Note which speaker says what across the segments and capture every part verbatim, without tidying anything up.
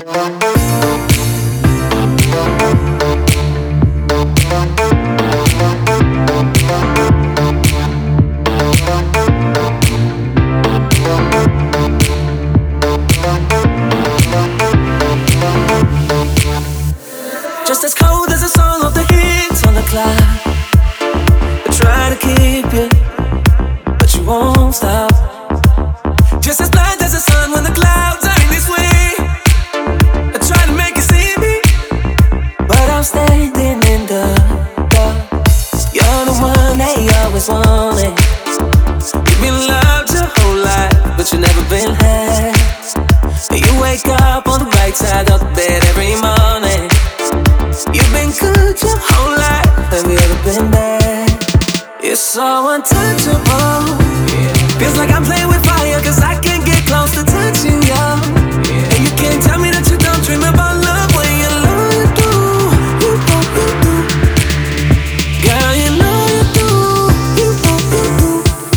Speaker 1: Just as cold as the song of the hits on the clock. I try to keep you, but you won't stop. Just as blind as the sun when the clouds are in this way. I try to make you see me, but I'm standing in the dark. You're the one they always wanted. You've been loved your whole life, but you've never been had. You wake up on the right side of the bed every morning. You've been good your whole life, have you ever been bad? You're so untouchable. Feels like I'm playing with fire, cause I can't get close to touching you. And you can't tell me that you don't dream about love when you know you do. You know you do. Girl, you know you do. You know you do.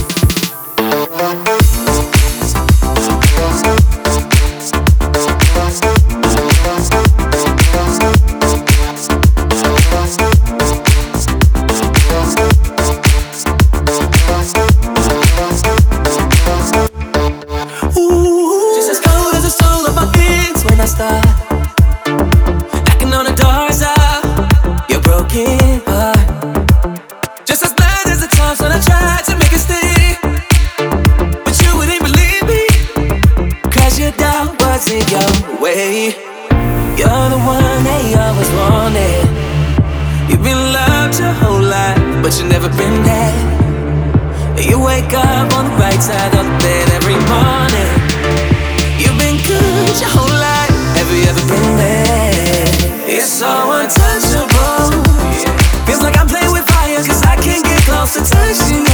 Speaker 1: I start knocking on the doors of your broken heart. Just as blind as the times when I tried to make it stay, but you wouldn't believe me, cause your doubt was in your way. You're the one they always wanted. You've been loved your whole life, but you've never been there. You wake up on the right side of the bed every morning. You've been good your whole life, have you ever been there? It's so untouchable. Feels like I'm playing with fire, cause I can't get close to touching you.